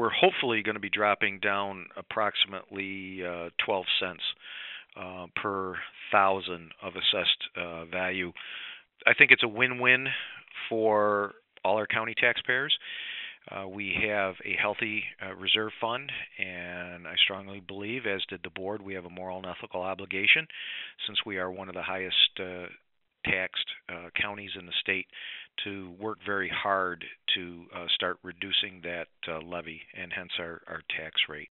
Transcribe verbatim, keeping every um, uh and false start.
we're hopefully going to be dropping down approximately uh, twelve cents uh, per thousand of assessed uh, value. I think it's a win-win for all our county taxpayers. Uh, we have a healthy uh, reserve fund, and I strongly believe, as did the board, we have a moral and ethical obligation, since we are one of the highest uh, taxed uh, counties in the state, to work very hard to uh, start reducing that uh, levy and hence our, our tax rate.